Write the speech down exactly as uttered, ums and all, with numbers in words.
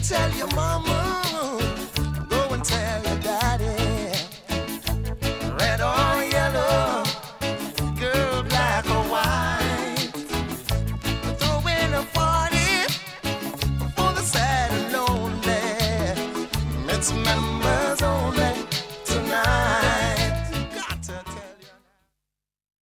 Tell your mama, go and tell your daddy. Red or yellow, girl, black or white. Throwing a party for the sad and lonely. It's members only.